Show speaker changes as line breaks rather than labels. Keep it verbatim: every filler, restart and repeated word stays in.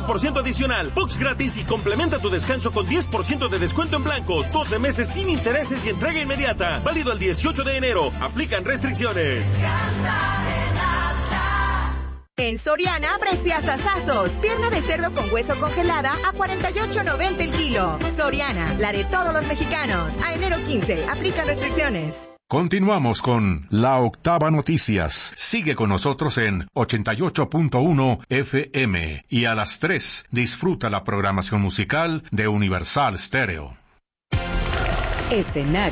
diez por ciento adicional. Box gratis y complementa tu descanso con diez por ciento de descuento en blancos. doce meses sin intereses y entrega inmediata. Válido el dieciocho de enero. Aplican restricciones.
En Soriana, preciasazazos. Pierna de cerdo con hueso congelada a cuarenta y ocho noventa el kilo. Soriana, la de todos los mexicanos. A enero quince, aplican restricciones.
Continuamos con La Octava Noticias. Sigue con nosotros en ochenta y ocho punto uno F M. Y a las tres, disfruta la programación musical de Universal Stereo.
Escenario